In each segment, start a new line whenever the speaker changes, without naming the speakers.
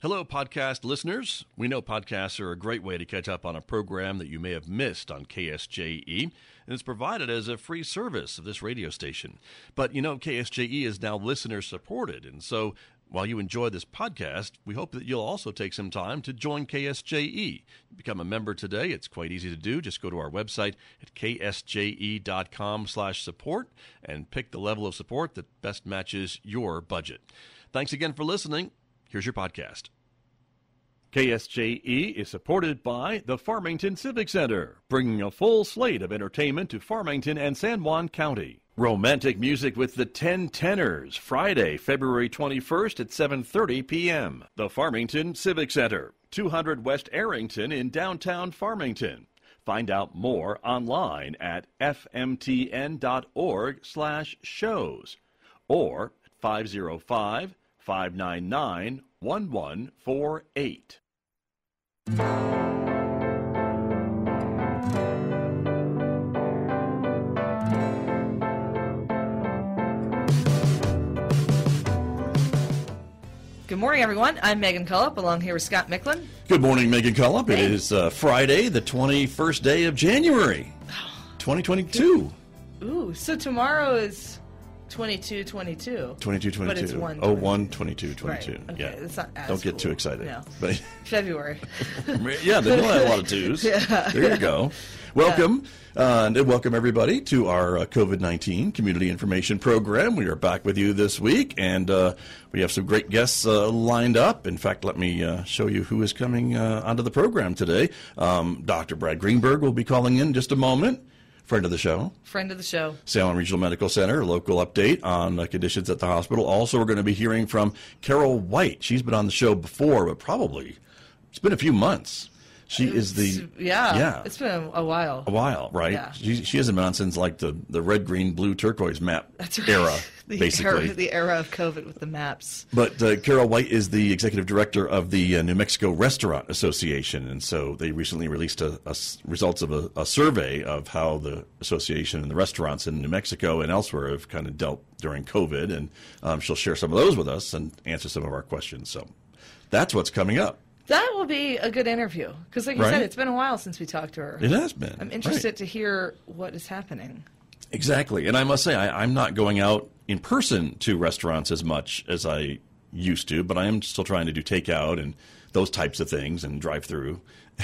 Hello, podcast listeners. We know podcasts are a great way to catch up on a program that you may have missed on KSJE, and it's provided as a free service of this radio station. But, KSJE is now listener-supported, and so while you enjoy this podcast, we hope that you'll also take some time to join KSJE. Become a member today. It's quite easy to do. Just go to our website at ksje.com/support and pick the level of support that best matches your budget. Thanks again for listening. Here's your podcast. KSJE is supported by the Farmington Civic Center, bringing a full slate of entertainment to Farmington and San Juan County. Romantic music with the 10 Tenors, Friday, February 21st at 7:30 p.m. The Farmington Civic Center, 200 West Arrington in downtown Farmington. Find out more online at fmtn.org/shows or 505-599-1148.
Good morning, everyone. I'm Megan Cullop, along here with Scott Micklin.
Good morning, Megan Cullop. It is Friday, the 21st day of January, 2022.
Ooh, so tomorrow is 22-22.
22-22.
But it's 1.
01-22-22.
Right. Okay.
Yeah.
It's not as
Don't get
cool.
too excited.
No.
But
February.
yeah, they don't have a lot of twos.
Yeah.
There you go. Welcome, and welcome everybody to our COVID-19 Community Information Program. We are back with you this week, and we have some great guests lined up. In fact, let me show you who is coming onto the program today. Dr. Brad Greenberg will be calling in just a moment. Friend of the show.
Friend of the show.
Salem Regional Medical Center, local update on conditions at the hospital. Also, we're going to be hearing from Carol White. She's been on the show before, but probably it's been a few months. She is the...
Yeah. It's been a while.
A while, right?
Yeah.
She hasn't been on since like the red, green, blue, turquoise map era, basically.
The era of COVID with the maps.
But Carol White is the executive director of the New Mexico Restaurant Association, and so they recently released results of a survey of how the association and the restaurants in New Mexico and elsewhere have kind of dealt during COVID, and she'll share some of those with us and answer some of our questions. So that's what's coming up.
That will be a good interview, because like you said, it's been a while since we talked to her.
It has been.
I'm interested to hear what is happening.
Exactly. And I must say, I'm not going out in person to restaurants as much as I used to, but I am still trying to do takeout and those types of things and drive through.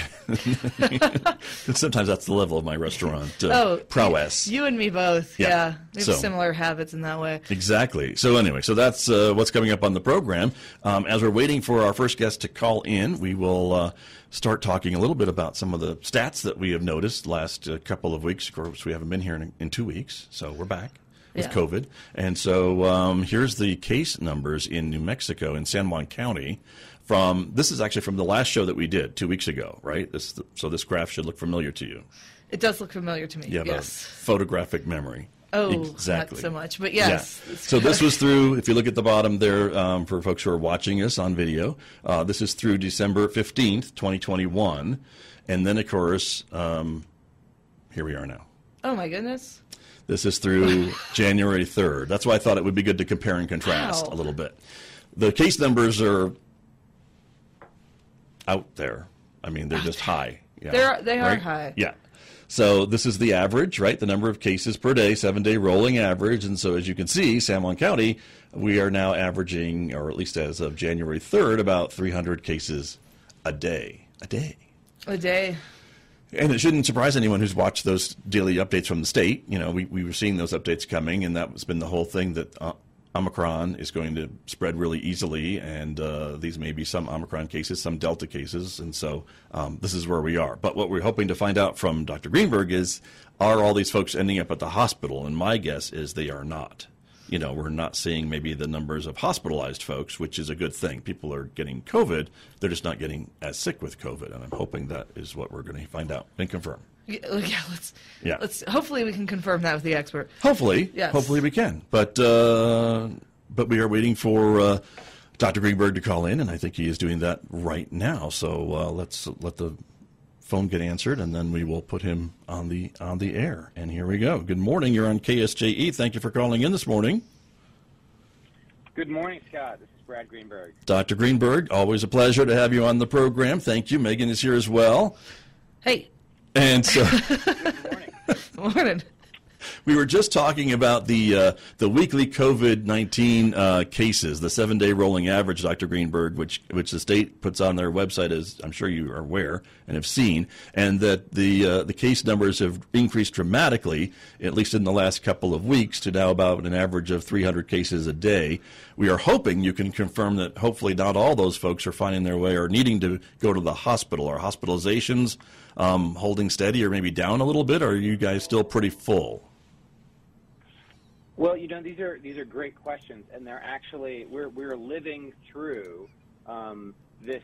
Sometimes that's the level of my restaurant prowess.
You and me both. Yeah. We have
So,
similar habits in that way.
Exactly. So anyway, so that's what's coming up on the program. As we're waiting for our first guest to call in, we will start talking a little bit about some of the stats that we have noticed last couple of weeks. Of course, we haven't been here in 2 weeks, so we're back with COVID. And so here's the case numbers in New Mexico, in San Juan County. This is actually from the last show that we did 2 weeks ago, right? So this graph should look familiar to you.
It does look familiar to me.
You have a photographic memory.
Oh,
exactly.
Not so much, but yes.
Yeah. So this was through, if you look at the bottom there, for folks who are watching us on video, this is through December 15th, 2021. And then, of course, here we are now.
Oh, my goodness.
This is through January 3rd. That's why I thought it would be good to compare and contrast a little bit. The case numbers are out there. I mean, they're just high. Yeah.
They are high.
Yeah. So this is the average, right? The number of cases per day, 7-day rolling average. And so as you can see, San Juan County, we are now averaging, or at least as of January 3rd, about 300 cases a day. A day.
A day.
And it shouldn't surprise anyone who's watched those daily updates from the state. You know, we were seeing those updates coming, and that's been the whole thing, that Omicron is going to spread really easily, and these may be some Omicron cases, some Delta cases, and so this is where we are. But what we're hoping to find out from Dr. Greenberg is, are all these folks ending up at the hospital? And my guess is they are not. You know, we're not seeing maybe the numbers of hospitalized folks, which is a good thing. People are getting COVID. They're just not getting as sick with COVID, and I'm hoping that is what we're going to find out and confirm.
Let's hopefully we can confirm that with the expert.
Hopefully,
yes.
Hopefully we can. But we are waiting for Dr. Greenberg to call in, and I think he is doing that right now. So let's let the phone get answered, and then we will put him on the air. And here we go. Good morning. You're on KSJE. Thank you for calling in this morning.
Good morning, Scott. This is Brad Greenberg.
Dr. Greenberg, always a pleasure to have you on the program. Thank you. Megan is here as well.
Hey.
And so,
Good morning.
Morning.
we were just talking about the weekly COVID-19 cases, the 7-day rolling average, Dr. Greenberg, which the state puts on their website, as I'm sure you are aware and have seen, and that the case numbers have increased dramatically, at least in the last couple of weeks, to now about an average of 300 cases a day. We are hoping you can confirm that hopefully not all those folks are finding their way or needing to go to the hospital. Are hospitalizations holding steady or maybe down a little bit, or are you guys still pretty full?
Well, these are great questions, and they're actually we're living through this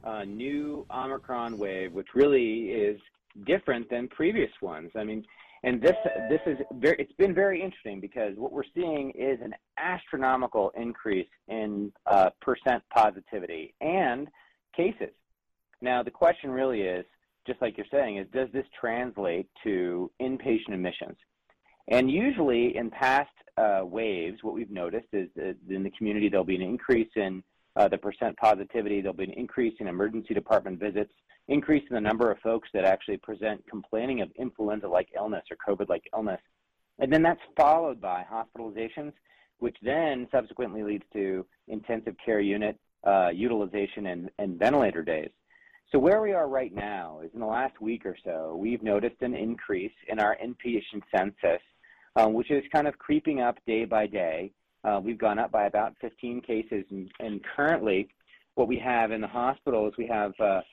new Omicron wave, which really is different than previous ones. I mean, and this is it's been very interesting because what we're seeing is an astronomical increase in percent positivity and cases. Now, the question really is, just like you're saying, is does this translate to inpatient admissions? And usually in past waves, what we've noticed is that in the community there'll be an increase in the percent positivity, there'll be an increase in emergency department visits, increase in the number of folks that actually present complaining of influenza-like illness or COVID-like illness. And then that's followed by hospitalizations, which then subsequently leads to intensive care unit utilization and ventilator days. So where we are right now is in the last week or so, we've noticed an increase in our inpatient census, which is kind of creeping up day by day. We've gone up by about 15 cases, and currently what we have in the hospitals, we have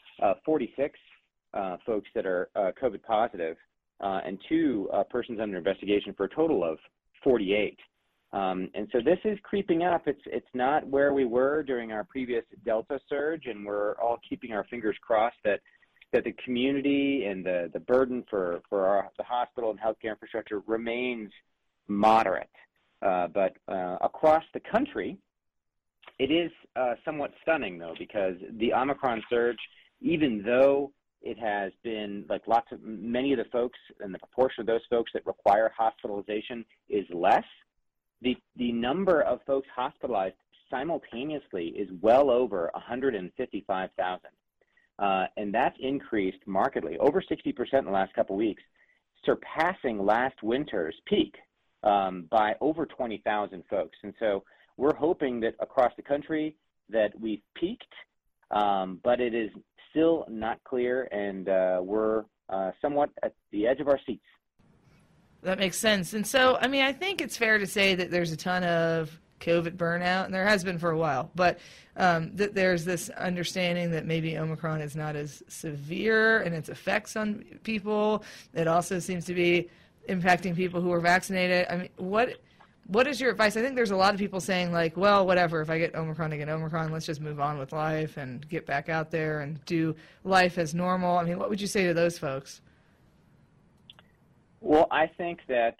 46 folks that are COVID positive and 2 persons under investigation for a total of 48. And so this is creeping up. It's not where we were during our previous Delta surge, and we're all keeping our fingers crossed that the community and the burden for the hospital and healthcare infrastructure remains moderate. But across the country, it is somewhat stunning, though, because the Omicron surge, even though it has been like many of the folks and the proportion of those folks that require hospitalization is less, the number of folks hospitalized simultaneously is well over 155,000. And that's increased markedly, over 60% in the last couple of weeks, surpassing last winter's peak by over 20,000 folks. And so we're hoping that across the country that we've peaked, but it is still not clear, and we're somewhat at the edge of our seats.
That makes sense. And so, I mean, I think it's fair to say that there's a ton of COVID burnout, and there has been for a while, but that there's this understanding that maybe Omicron is not as severe in its effects on people. It also seems to be impacting people who are vaccinated. I mean, what is your advice? I think there's a lot of people saying, like, well, whatever, if I get Omicron, I get Omicron. Let's just move on with life and get back out there and do life as normal. I mean, what would you say to those folks?
Well, I think that,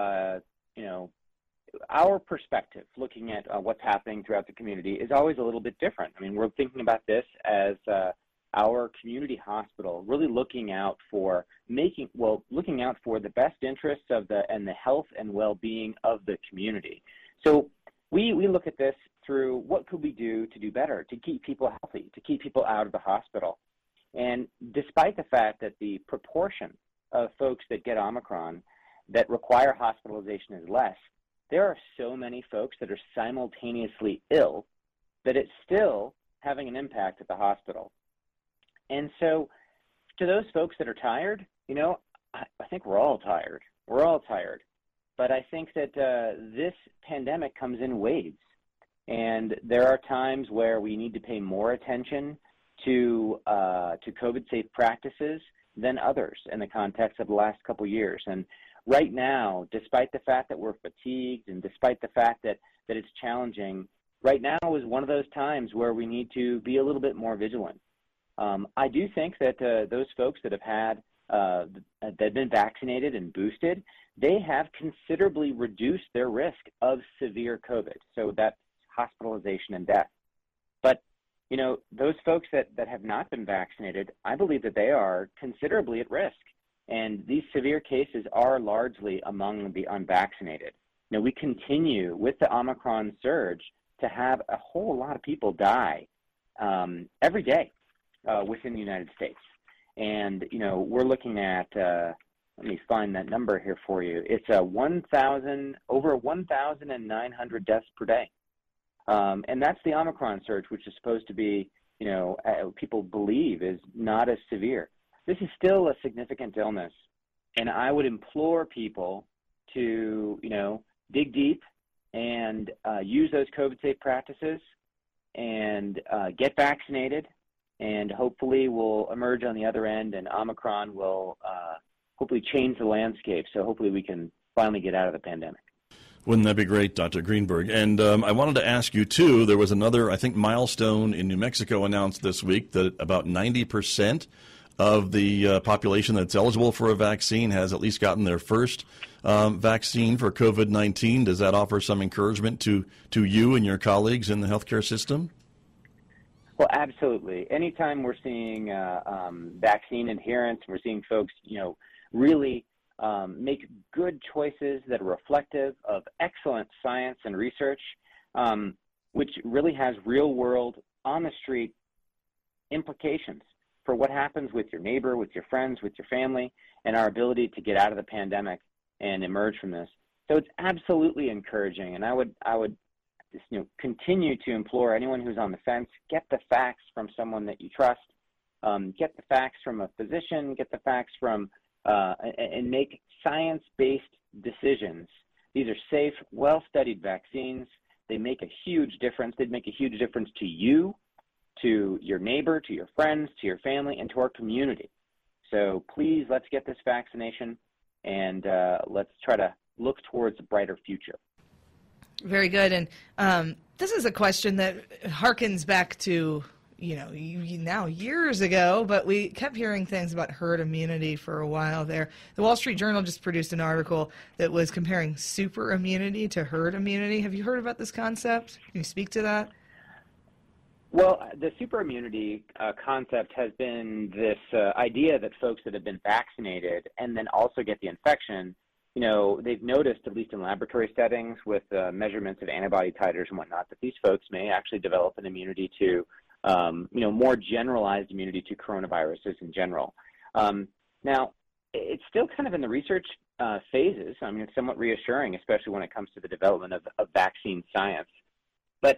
our perspective, looking at what's happening throughout the community, is always a little bit different. I mean, we're thinking about this as our community hospital, really looking out for the best interests of the health and well-being of the community. So we look at this through what could we do to do better, to keep people healthy, to keep people out of the hospital. And despite the fact that the proportion of folks that get Omicron that require hospitalization is less, there are so many folks that are simultaneously ill that it's still having an impact at the hospital. And so to those folks that are tired, I think we're all tired. We're all tired. But I think that this pandemic comes in waves. And there are times where we need to pay more attention to COVID-safe practices than others in the context of the last couple years. And right now, despite the fact that we're fatigued and despite the fact that it's challenging, right now is one of those times where we need to be a little bit more vigilant. I do think that those folks that have that have been vaccinated and boosted, they have considerably reduced their risk of severe COVID. So that's hospitalization and death. But those folks that have not been vaccinated, I believe that they are considerably at risk. And these severe cases are largely among the unvaccinated. We continue with the Omicron surge to have a whole lot of people die every day within the United States. And, we're looking at, let me find that number here for you. It's over 1,900 deaths per day. And that's the Omicron surge, which is supposed to be, people believe is not as severe. This is still a significant illness. And I would implore people to, dig deep and use those COVID-safe practices and get vaccinated. And hopefully we'll emerge on the other end, and Omicron will hopefully change the landscape. So hopefully we can finally get out of the pandemic.
Wouldn't that be great, Dr. Greenberg? And I wanted to ask you, too, there was another, I think, milestone in New Mexico announced this week that about 90% of the population that's eligible for a vaccine has at least gotten their first vaccine for COVID-19. Does that offer some encouragement to you and your colleagues in the healthcare system?
Well, absolutely. Anytime we're seeing vaccine adherence, we're seeing folks, really make good choices that are reflective of excellent science and research, which really has real-world, on-the-street implications for what happens with your neighbor, with your friends, with your family, and our ability to get out of the pandemic and emerge from this. So it's absolutely encouraging, and I would just, continue to implore anyone who's on the fence, get the facts from someone that you trust, get the facts from a physician, get the facts from and make science-based decisions. These are safe, well-studied vaccines. They make a huge difference. They'd make a huge difference to you, to your neighbor, to your friends, to your family, and to our community. So please, let's get this vaccination, and let's try to look towards a brighter future.
Very good. And this is a question that harkens back to, now years ago, but we kept hearing things about herd immunity for a while there. The Wall Street Journal just produced an article that was comparing super immunity to herd immunity. Have you heard about this concept? Can you speak to that?
Well, the super immunity concept has been this idea that folks that have been vaccinated and then also get the infection, they've noticed, at least in laboratory settings with measurements of antibody titers and whatnot, that these folks may actually develop an immunity to, more generalized immunity to coronaviruses in general. Now, it's still kind of in the research phases. I mean, it's somewhat reassuring, especially when it comes to the development of vaccine science. But,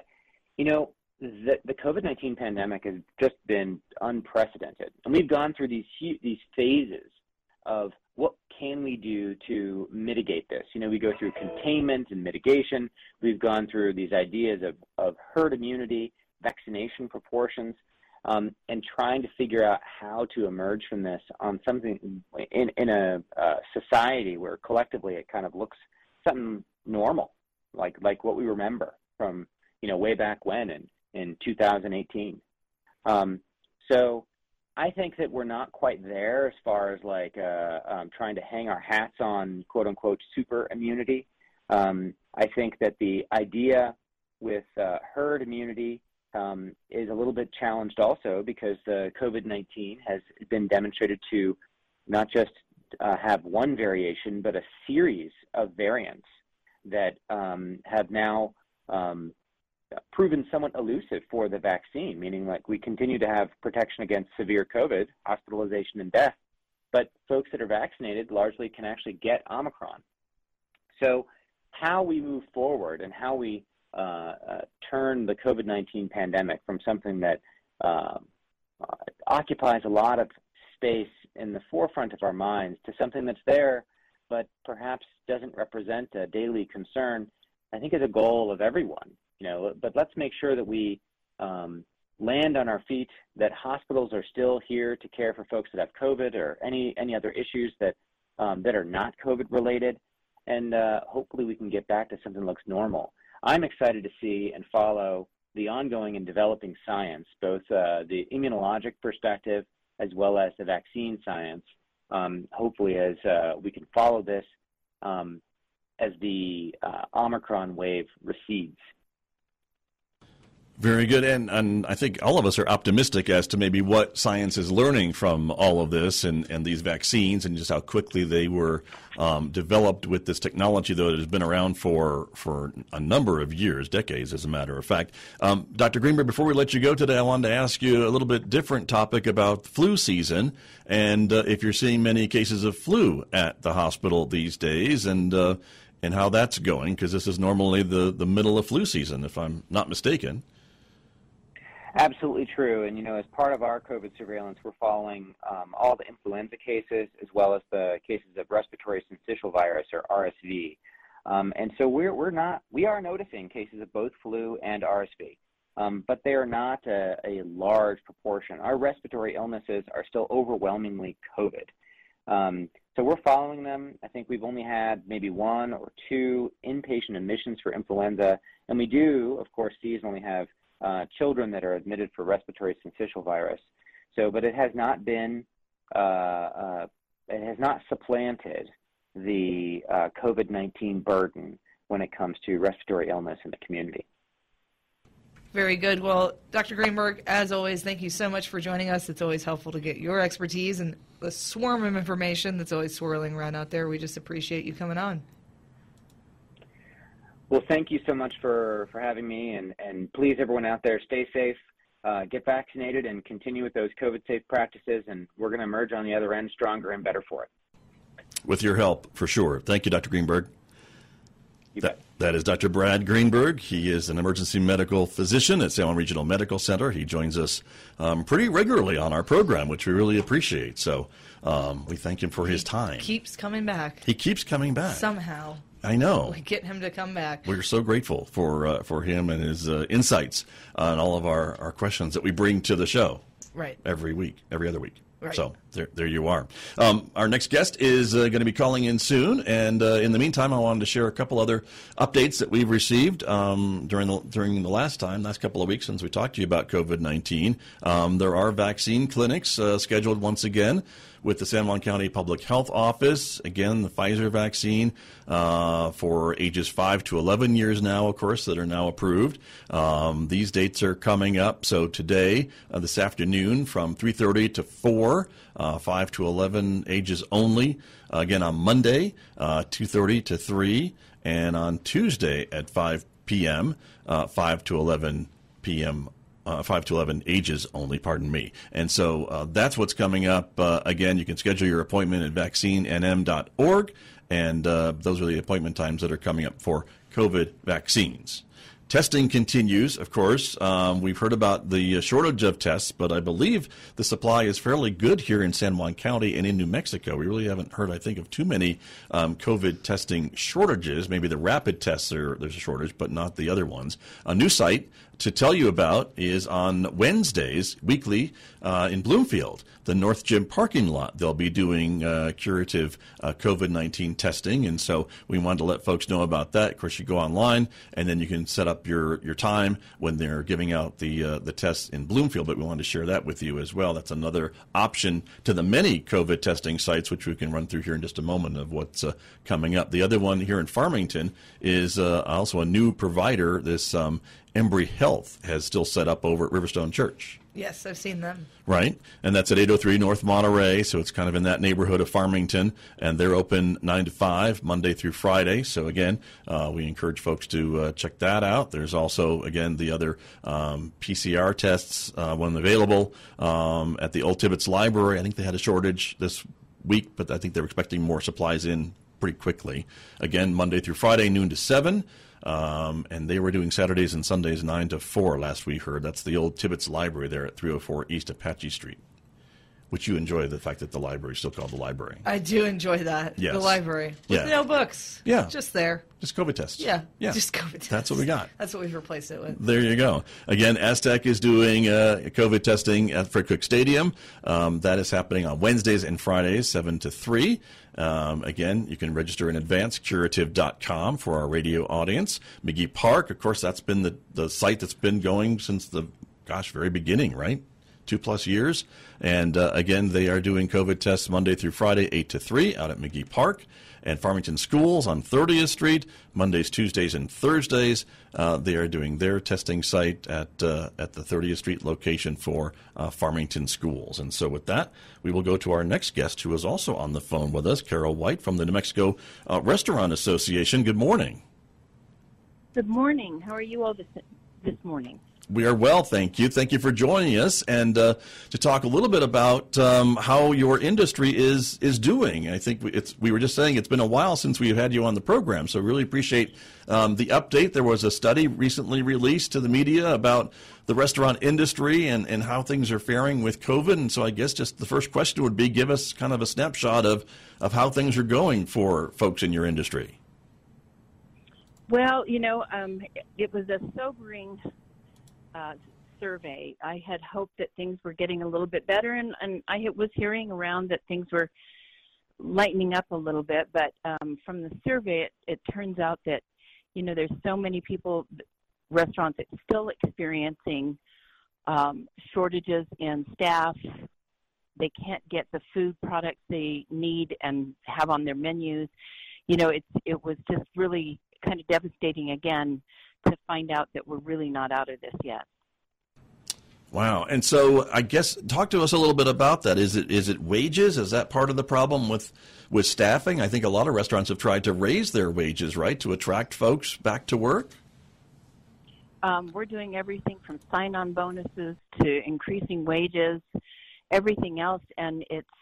the COVID-19 pandemic has just been unprecedented. And we've gone through these phases of what can we do to mitigate this. We go through containment and mitigation. We've gone through these ideas of herd immunity, vaccination proportions, and trying to figure out how to emerge from this on something in a society where collectively it kind of looks something normal, like what we remember from, way back when in 2018. So I think that we're not quite there as far as trying to hang our hats on quote unquote super immunity. I think that the idea with herd immunity is a little bit challenged also because COVID-19 has been demonstrated to not just have one variation, but a series of variants that have now proven somewhat elusive for the vaccine, meaning we continue to have protection against severe COVID, hospitalization, and death, but folks that are vaccinated largely can actually get Omicron. So how we move forward and how we turn the COVID-19 pandemic from something that occupies a lot of space in the forefront of our minds to something that's there but perhaps doesn't represent a daily concern, I think is a goal of everyone. But let's make sure that we land on our feet, that hospitals are still here to care for folks that have COVID or any other issues that are not COVID related, and hopefully we can get back to something that looks normal. I'm excited to see and follow the ongoing and developing science, both the immunologic perspective as well as the vaccine science, hopefully as we can follow this as the Omicron wave recedes.
Very good. And I think all of us are optimistic as to maybe what science is learning from all of this and these vaccines and just how quickly they were developed with this technology, though it has been around for a number of years, decades, as a matter of fact. Dr. Greenberg, before we let you go today, I wanted to ask you a little bit different topic about flu season and if you're seeing many cases of flu at the hospital these days and how that's going, because this is normally the middle of flu season, if I'm not mistaken.
Absolutely true. And, as part of our COVID surveillance, we're following all the influenza cases as well as the cases of respiratory syncytial virus, or RSV. And so we are noticing cases of both flu and RSV, but they are not a large proportion. Our respiratory illnesses are still overwhelmingly COVID. So we're following them. I think we've only had maybe 1 or 2 inpatient admissions for influenza, and we do, of course, seasonally have children that are admitted for respiratory syncytial virus. So, but it has not been, it has not supplanted the COVID-19 burden when it comes to respiratory illness in the community.
Very good. Well, Dr. Greenberg, as always, thank you so much for joining us. It's always helpful to get your expertise and the swarm of information that's always swirling around out there. We just appreciate you coming on.
Well, thank you so much for having me, and please, everyone out there, stay safe, get vaccinated, and continue with those COVID-safe practices, and we're going to emerge on the other end stronger and better for it.
With your help, for sure. Thank you, Dr. Greenberg. That is Dr. Brad Greenberg. He is an emergency medical physician at San Juan Regional Medical Center. He joins us pretty regularly on our program, which we really appreciate. So we thank him for his time.
He keeps coming back.
He keeps coming back.
Somehow.
I know.
We get him to come back.
We're so grateful for him and his insights on all of our questions that we bring to the show.
Right.
Every other week.
Right.
So there you are. Our next guest is going to be calling in soon, and in the meantime, I wanted to share a couple other updates that we've received during the last couple of weeks since we talked to you about COVID-19. There are vaccine clinics scheduled once again with the San Juan County Public Health Office. Again, the Pfizer vaccine for ages 5 to 11 years now, of course, that are now approved. These dates are coming up. So today, this afternoon, from 3:30 to 4, 5 to 11 ages only. Again, on Monday, 2:30 to 3, and on Tuesday at 5 p.m., 5 to 11 p.m. 5 to 11 ages only, pardon me. And so that's what's coming up. Again, you can schedule your appointment at vaccinenm.org, and those are the appointment times that are coming up for COVID vaccines. Testing continues, of course. We've heard about the shortage of tests, but I believe the supply is fairly good here in San Juan County and in New Mexico. We really haven't heard, I think, of too many COVID testing shortages. Maybe the rapid tests, there's a shortage, but not the other ones. A new site to tell you about is on Wednesdays, weekly, in Bloomfield, the North Gym parking lot. They'll be doing curative COVID-19 testing, and so we wanted to let folks know about that. Of course, you go online, and then you can set up your time when they're giving out the tests in Bloomfield, but we wanted to share that with you as well. That's another option to the many COVID testing sites, which we can run through here in just a moment of what's coming up. The other one here in Farmington is also a new provider. This Embry Health has still set up over at Riverstone Church.
Yes, I've seen them.
Right, and that's at 803 North Monterey, so it's kind of in that neighborhood of Farmington, and they're open 9 to 5, Monday through Friday. So again, we encourage folks to check that out. There's also, again, the other PCR tests when available at the Old Tibbetts Library. I think they had a shortage this week, but I think they're expecting more supplies in pretty quickly. Again, Monday through Friday, noon to 7. And they were doing Saturdays and Sundays 9 to 4 last we heard. That's the Old Tibbetts Library there at 304 East Apache Street, which you enjoy the fact that the library is still called the library.
I do enjoy that,
yes.
The library. With no books.
Yeah.
Just there.
Just COVID tests.
Yeah, just COVID tests.
That's what we got.
That's what we've replaced it with.
There you go. Again, Aztec is doing COVID testing at Fred Cook Stadium. That is happening on Wednesdays and Fridays, 7 to 3. Again, you can register in advance, curative.com for our radio audience. McGee Park, of course, that's been the site that's been going since the, very beginning, right? 2+ years. And again, they are doing COVID tests Monday through Friday, 8 to 3 out at McGee Park and Farmington Schools on 30th Street, Mondays, Tuesdays, and Thursdays. They are doing their testing site at the 30th Street location for Farmington Schools. And so with that, we will go to our next guest, who is also on the phone with us, Carol White from the New Mexico Restaurant Association. Good morning.
Good morning. How are you all this morning?
We are well, thank you. Thank you for joining us, and to talk a little bit about how your industry is doing. I think we were just saying it's been a while since we've had you on the program, so really appreciate the update. There was a study recently released to the media about the restaurant industry and how things are faring with COVID, and so I guess just the first question would be, give us kind of a snapshot of how things are going for folks in your industry.
Well, it was a sobering survey. I had hoped that things were getting a little bit better, and I was hearing around that things were lightening up a little bit, but from the survey, it turns out that, there's so many people, restaurants, that still experiencing shortages in staff. They can't get the food products they need and have on their menus. It was just really kind of devastating again to find out that we're really not out of this yet.
Wow. And so I guess talk to us a little bit about that. Is it wages? Is that part of the problem with staffing? I think a lot of restaurants have tried to raise their wages, right, to attract folks back to work?
We're doing everything from sign-on bonuses to increasing wages, everything else, and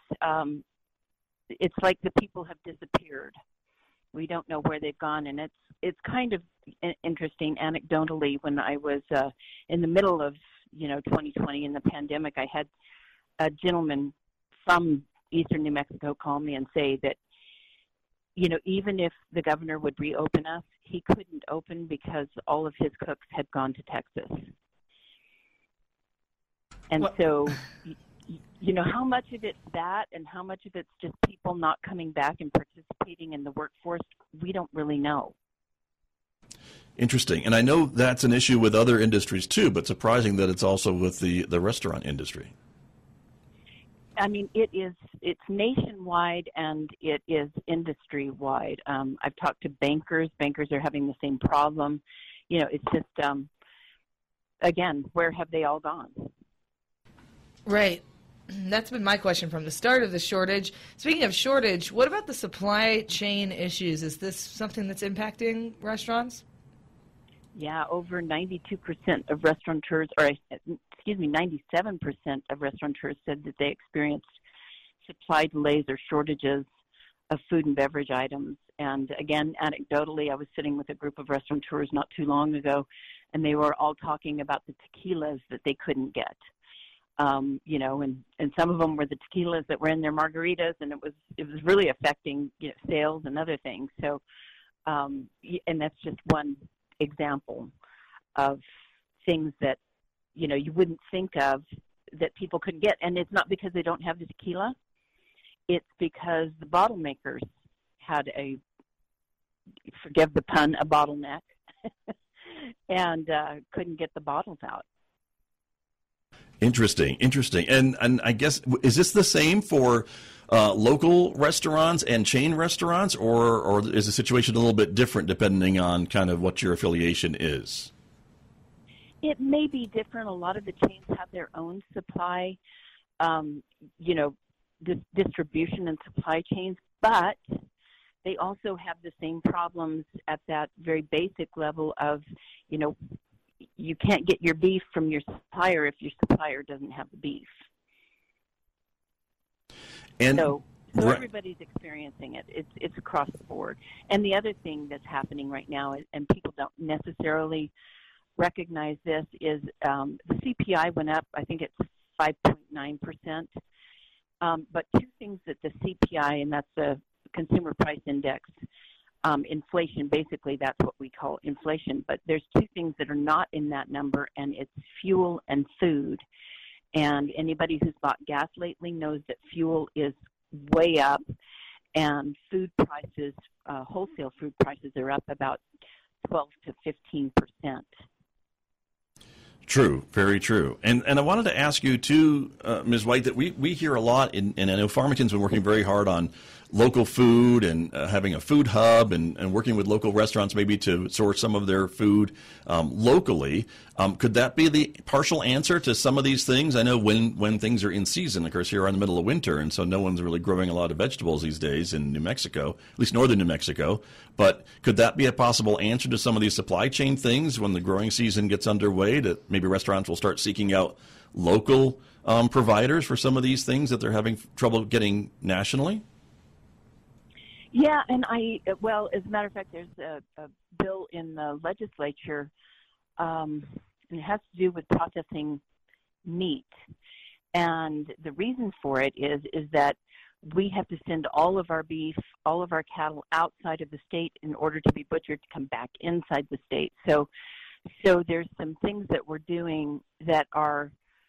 it's like the people have disappeared. We don't know where they've gone, and it's kind of interesting. Anecdotally, when I was in the middle of 2020 in the pandemic, I had a gentleman from eastern New Mexico call me and say that even if the governor would reopen us, he couldn't open because all of his cooks had gone to Texas. And what? So how much of it's that and how much of it's just people not coming back and participating in the workforce, we don't really know.
Interesting. And I know that's an issue with other industries too, but surprising that it's also with the restaurant industry.
I mean, it's nationwide and it is industry-wide. I've talked to bankers. Bankers are having the same problem. It's just, again, where have they all gone?
Right. That's been my question from the start of the shortage. Speaking of shortage, what about the supply chain issues? Is this something that's impacting restaurants?
Yeah, over 92% of restaurateurs, 97% of restaurateurs said that they experienced supply delays or shortages of food and beverage items. And again, anecdotally, I was sitting with a group of restaurateurs not too long ago, and they were all talking about the tequilas that they couldn't get. And some of them were the tequilas that were in their margaritas, and it was really affecting sales and other things. So, and that's just one example of things that you wouldn't think of that people couldn't get, and it's not because they don't have the tequila. It's because the bottle makers had forgive the pun, a bottleneck, and couldn't get the bottles out.
Interesting. And I guess, is this the same for local restaurants and chain restaurants, or is the situation a little bit different depending on kind of what your affiliation is?
It may be different. A lot of the chains have their own supply, distribution and supply chains, but they also have the same problems at that very basic level of, you can't get your beef from your supplier if your supplier doesn't have the beef.
And
so everybody's experiencing it. It's across the board. And the other thing that's happening right now, and people don't necessarily recognize this, is the CPI went up. I think it's 5.9%. But two things that the CPI, and that's the Consumer Price Index, inflation, basically that's what we call inflation. But there's two things that are not in that number, and it's fuel and food. And anybody who's bought gas lately knows that fuel is way up, and food prices, wholesale food prices are up about 12 to 15%.
True, very true. And I wanted to ask you too, Ms. White, that we hear a lot, and I know Farmington's been working very hard on local food and having a food hub and working with local restaurants maybe to source some of their food locally. Could that be the partial answer to some of these things? I know when things are in season, of course, here we're in the middle of winter, and so no one's really growing a lot of vegetables these days in New Mexico, at least northern New Mexico. But could that be a possible answer to some of these supply chain things when the growing season gets underway, that maybe restaurants will start seeking out local providers for some of these things that they're having trouble getting nationally?
Yeah, and well, as a matter of fact, there's a bill in the legislature, and it has to do with processing meat. And the reason for it is that we have to send all of our beef, all of our cattle outside of the state in order to be butchered to come back inside the state. So there's some things that we're doing that are,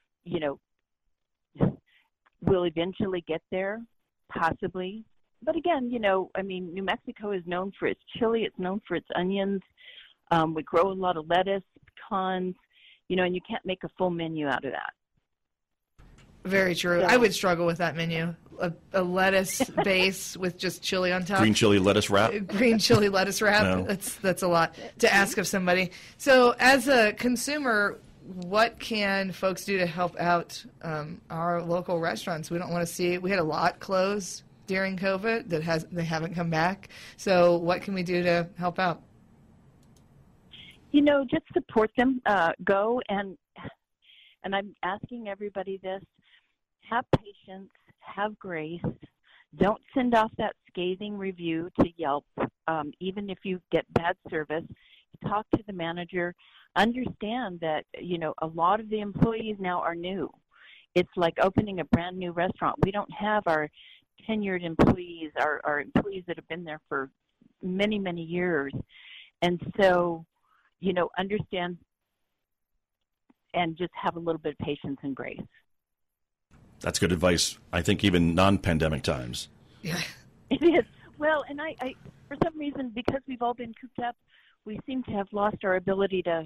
will eventually get there, possibly. But again, New Mexico is known for its chili. It's known for its onions. We grow a lot of lettuce, pecans, and you can't make a full menu out of that.
Very true.
So,
I would struggle with that menu. A lettuce base with just chili on top.
Green chili lettuce wrap?
Green chili lettuce wrap.
No.
That's a lot to ask of somebody. So as a consumer, what can folks do to help out our local restaurants? We don't want to see, we had a lot close during COVID they haven't come back. So what can we do to help out?
Just support them. Go and I'm asking everybody this: have patience, have grace. Don't send off that scathing review to Yelp, even if you get bad service. Talk to the manager. Understand that a lot of the employees now are new. It's like opening a brand new restaurant. We don't have our tenured employees, our employees that have been there for many, many years. And so, understand and just have a little bit of patience and grace.
That's good advice, I think, even non-pandemic times.
Yeah.
It is. Well, and I for some reason, because we've all been cooped up, we seem to have lost our ability to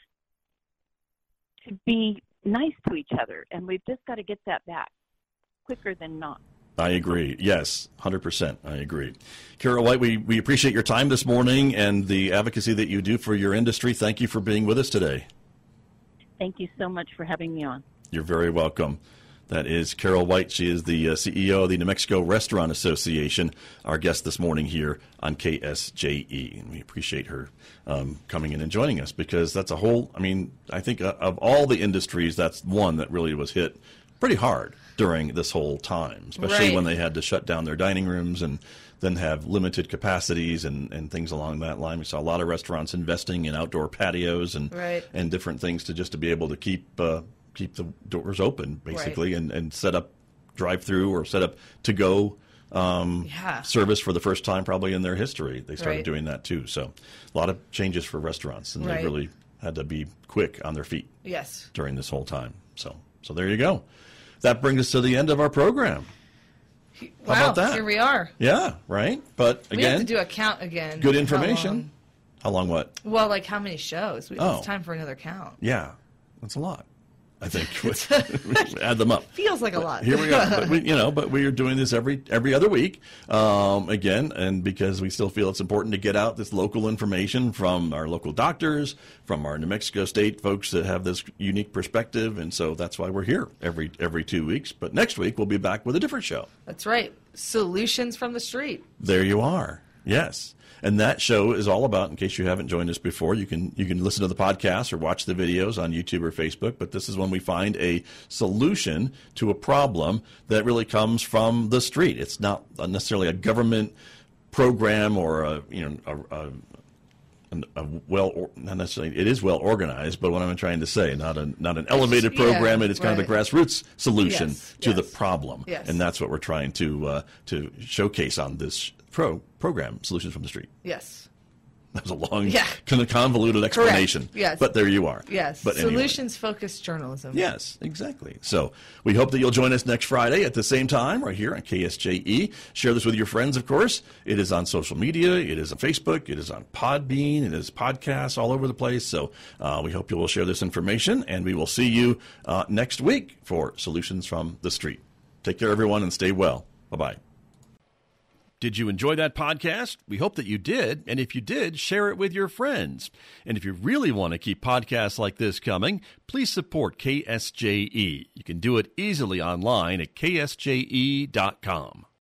be nice to each other, and we've just got to get that back quicker than not.
I agree. Yes, 100%. I agree. Carol White, we appreciate your time this morning and the advocacy that you do for your industry. Thank you for being with us today.
Thank you so much for having me on.
You're very welcome. That is Carol White. She is the CEO of the New Mexico Restaurant Association, our guest this morning here on KSJE. And we appreciate her coming in and joining us, because that's a whole, I think of all the industries, that's one that really was hit pretty hard during this whole time, especially when they had to shut down their dining rooms and then have limited capacities and things along that line. We saw a lot of restaurants investing in outdoor patios and different things to be able to keep the doors open, basically, and set up drive-through or set up to-go service for the first time probably in their history. They started doing that too. So a lot of changes for restaurants, and they really had to be quick on their feet during this whole time. So there you go. That brings us to the end of our program.
Wow,
how about that?
Here we are.
Yeah, right? But again,
we have to do a count again.
Good information. How long what?
Well, like how many shows? It's time for another count.
Yeah, that's a lot. I think we add them up.
Feels like a lot.
Here we are, but we are doing this every other week, again, and because we still feel it's important to get out this local information from our local doctors, from our New Mexico State folks that have this unique perspective, and so that's why we're here every 2 weeks. But next week we'll be back with a different show.
That's right. Solutions from the Street.
There you are. Yes. And that show is all about, in case you haven't joined us before, you can listen to the podcast or watch the videos on YouTube or Facebook. But this is when we find a solution to a problem that really comes from the street. It's not necessarily a government program or not necessarily. It is well organized, but what I'm trying to say, not an elevated program. It is kind of a grassroots solution to the problem, and that's what we're trying to showcase on this program, Solutions from the Street.
Yes.
That was a long,
Yeah.
kind of convoluted explanation.
Correct. Yes.
But there you are.
Yes.
But anyway.
Solutions-focused journalism.
Yes, exactly. So we hope that you'll join us next Friday at the same time right here on KSJE. Share this with your friends, of course. It is on social media. It is on Facebook. It is on Podbean. It is podcasts all over the place. So we hope you will share this information, and we will see you next week for Solutions from the Street. Take care, everyone, and stay well. Bye-bye. Did you enjoy that podcast? We hope that you did. And if you did, share it with your friends. And if you really want to keep podcasts like this coming, please support KSJE. You can do it easily online at ksje.com.